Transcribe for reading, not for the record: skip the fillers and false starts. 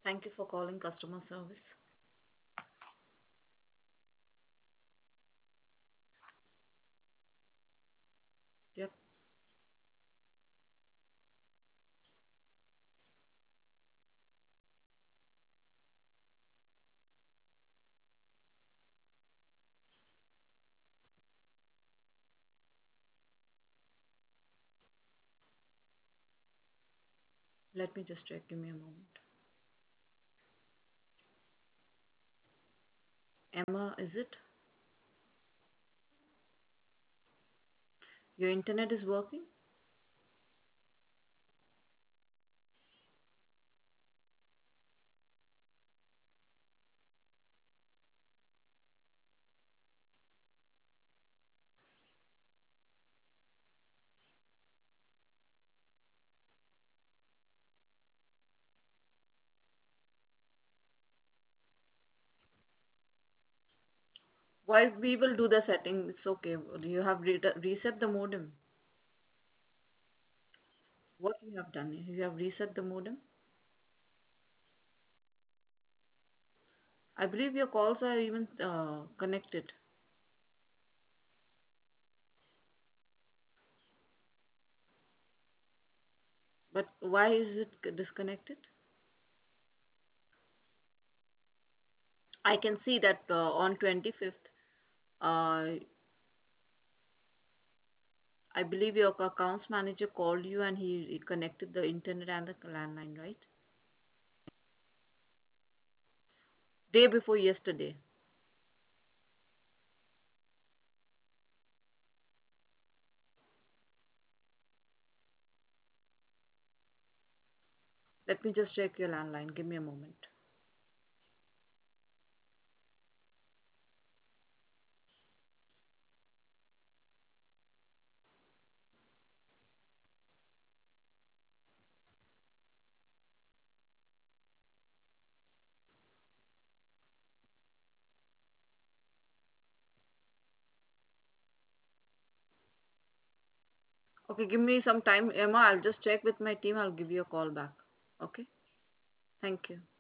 Thank you for calling customer service. Yep, let me just check. Give me a moment. Emma, is it? Your internet is working? Why we will do the setting? It's okay. You have reset the modem. What you have done? You have reset the modem. I believe your calls are even connected. But why is it disconnected? I can see that on 25th, uh, I believe your accounts manager called you and he connected the internet and the landline, right? Day before yesterday. Let me just check your landline. Give me a moment. Okay, give me some time, Emma. I'll just check with my team. I'll give you a call back. Okay. Thank you.